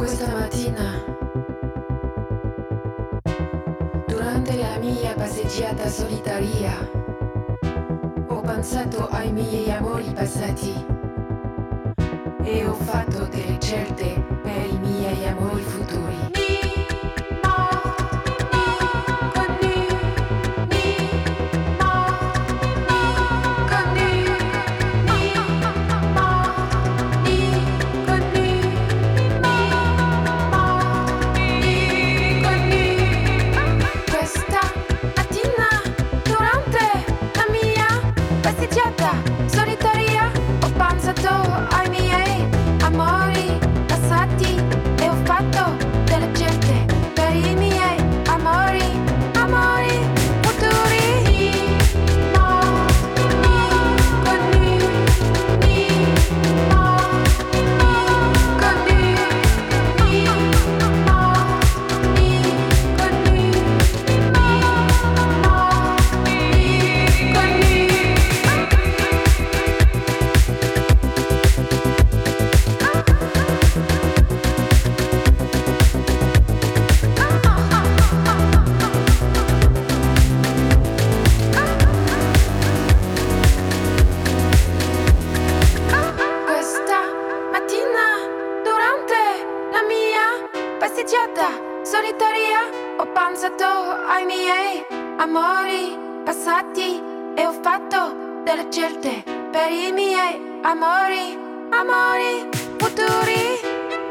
Questa mattina, durante la mia passeggiata solitaria, ho pensato ai miei amori passati e ho fatto delle scelte per i miei amori futuri. Solitaria, ho pensato ai miei amori passati e ho fatto delle scelte per i miei amori, amori futuri. Solitaria, ho pensato ai miei amori passati e ho fatto delle scelte per i miei amori, amori futuri.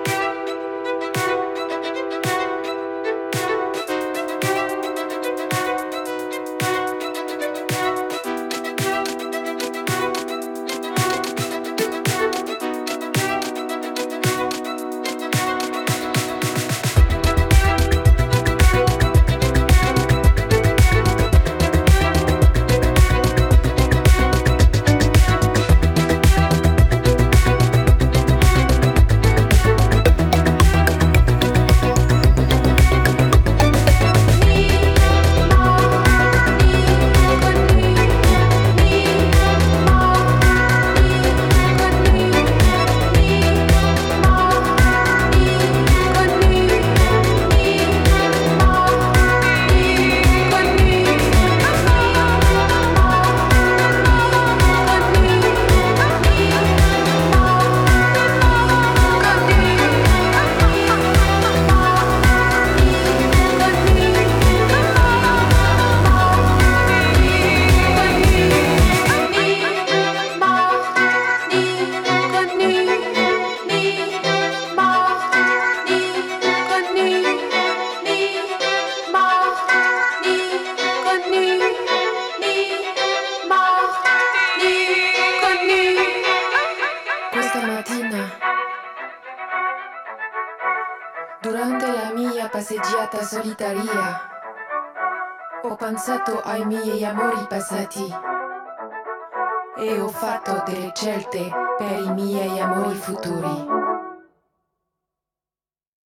Durante la mia passeggiata solitaria, ho pensato ai miei amori passati e ho fatto delle scelte per i miei amori futuri.